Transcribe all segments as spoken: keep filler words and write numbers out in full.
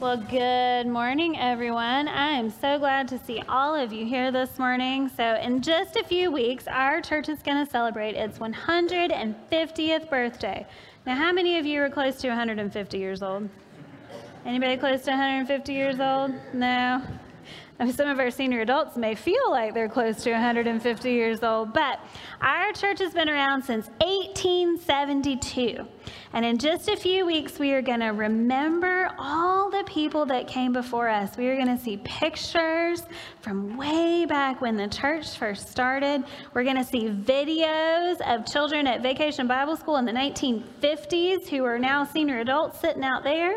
Well, good morning, everyone. I am so glad to see all of you here this morning. So in just a few weeks, our church is going to celebrate its one hundred fiftieth birthday. Now, how many of you are close to one hundred fifty years old? Anybody close to one hundred fifty years old? No? I mean, some of our senior adults may feel like they're close to one hundred fifty years old, but our church has been around since eighteen seventy-two. And in just a few weeks, we are going to remember all the people that came before us. We are going to see pictures from way back when the church first started. We're going to see videos of children at Vacation Bible School in the nineteen fifties who are now senior adults sitting out there.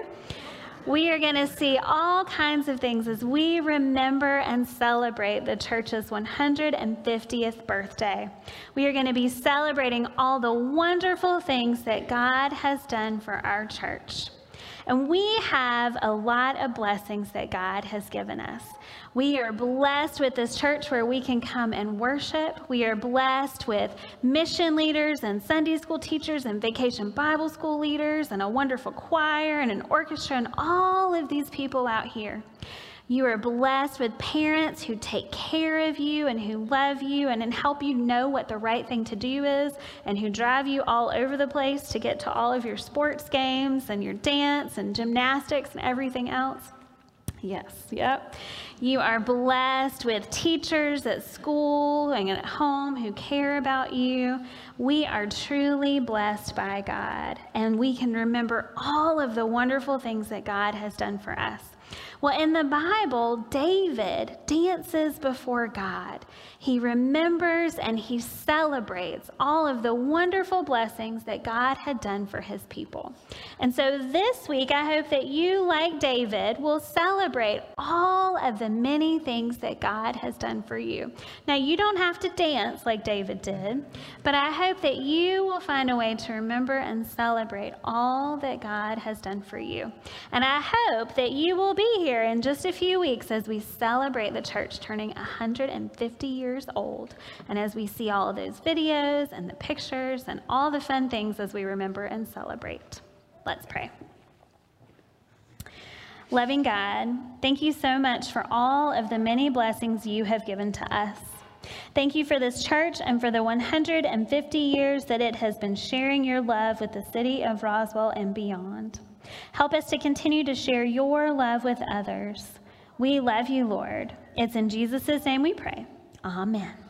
We are going to see all kinds of things as we remember and celebrate the church's one hundred fiftieth birthday. We are going to be celebrating all the wonderful things that God has done for our church. And we have a lot of blessings that God has given us. We are blessed with this church where we can come and worship. We are blessed with mission leaders and Sunday school teachers and Vacation Bible School leaders and a wonderful choir and an orchestra and all of these people out here. You are blessed with parents who take care of you and who love you and, and help you know what the right thing to do is and who drive you all over the place to get to all of your sports games and your dance and gymnastics and everything else. Yes, yep. You are blessed with teachers at school and at home who care about you. We are truly blessed by God, and we can remember all of the wonderful things that God has done for us. Well, in the Bible, David dances before God. He remembers and he celebrates all of the wonderful blessings that God had done for his people. And so this week, I hope that you, like David, will celebrate all of the many things that God has done for you. Now, you don't have to dance like David did, but I hope that you will find a way to remember and celebrate all that God has done for you. And I hope that you will be here in just a few weeks as we celebrate the church turning one hundred fifty years old, and as we see all of those videos and the pictures and all the fun things as we remember and celebrate. Let's pray. Loving God, thank you so much for all of the many blessings you have given to us. Thank you for this church and for the one hundred fifty years that it has been sharing your love with the city of Roswell and beyond. Help us to continue to share your love with others. We love you, Lord. It's in Jesus' name we pray. Amen.